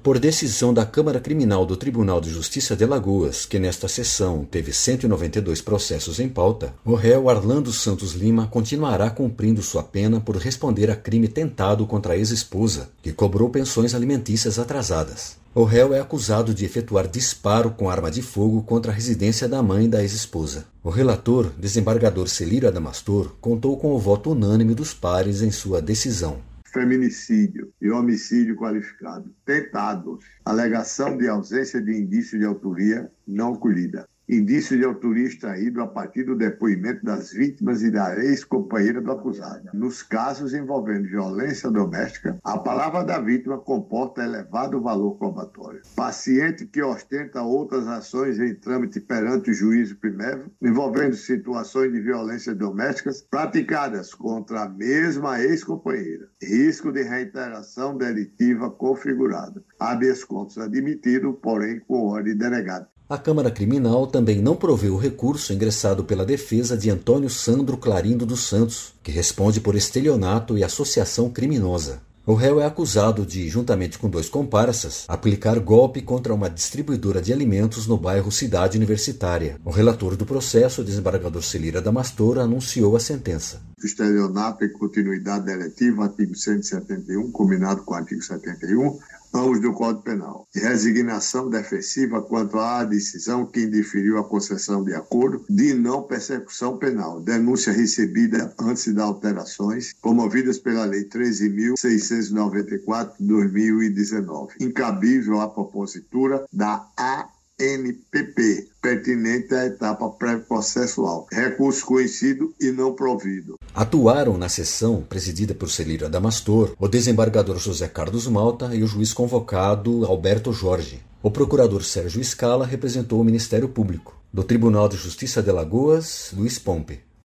Por decisão da Câmara Criminal do Tribunal de Justiça de Alagoas, que nesta sessão teve 192 processos em pauta, o réu Arlando Santos Lima continuará cumprindo sua pena por responder a crime tentado contra a ex-esposa, que cobrou pensões alimentícias atrasadas. O réu é acusado de efetuar disparo com arma de fogo contra a residência da mãe da ex-esposa. O relator, desembargador Celírio Adamastor, contou com o voto unânime dos pares em sua decisão. Feminicídio e homicídio qualificado tentados. Alegação de ausência de indício de autoria não colhida. Indício de autoria extraído a partir do depoimento das vítimas e da ex-companheira do acusado. Nos casos envolvendo violência doméstica, a palavra da vítima comporta elevado valor probatório. Paciente que ostenta outras ações em trâmite perante o juízo primeiro, envolvendo situações de violência domésticas praticadas contra a mesma ex-companheira. Risco de reiteração delitiva configurado. Habeas corpus admitido, porém com ordem de delegado. A Câmara Criminal também não proveu o recurso ingressado pela defesa de Antônio Sandro Clarindo dos Santos, que responde por estelionato e associação criminosa. O réu é acusado de, juntamente com 2 comparsas, aplicar golpe contra uma distribuidora de alimentos no bairro Cidade Universitária. O relator do processo, o desembargador Celírio Adamastor, anunciou a sentença. Estelionato e continuidade deletiva, artigo 171, combinado com o artigo 71, ambos do Código Penal. E resignação defensiva quanto à decisão que indiferiu a concessão de acordo de não persecução penal. Denúncia recebida antes das alterações promovidas pela Lei 13.694 de 2019. Incabível a propositura da ANPP, pertinente à etapa pré-processual. Recurso conhecido e não provido. Atuaram na sessão, presidida por Celírio Adamastor, o desembargador José Carlos Malta e o juiz convocado Alberto Jorge. O procurador Sérgio Scala representou o Ministério Público. Do Tribunal de Justiça de Alagoas, Luiz Pompe.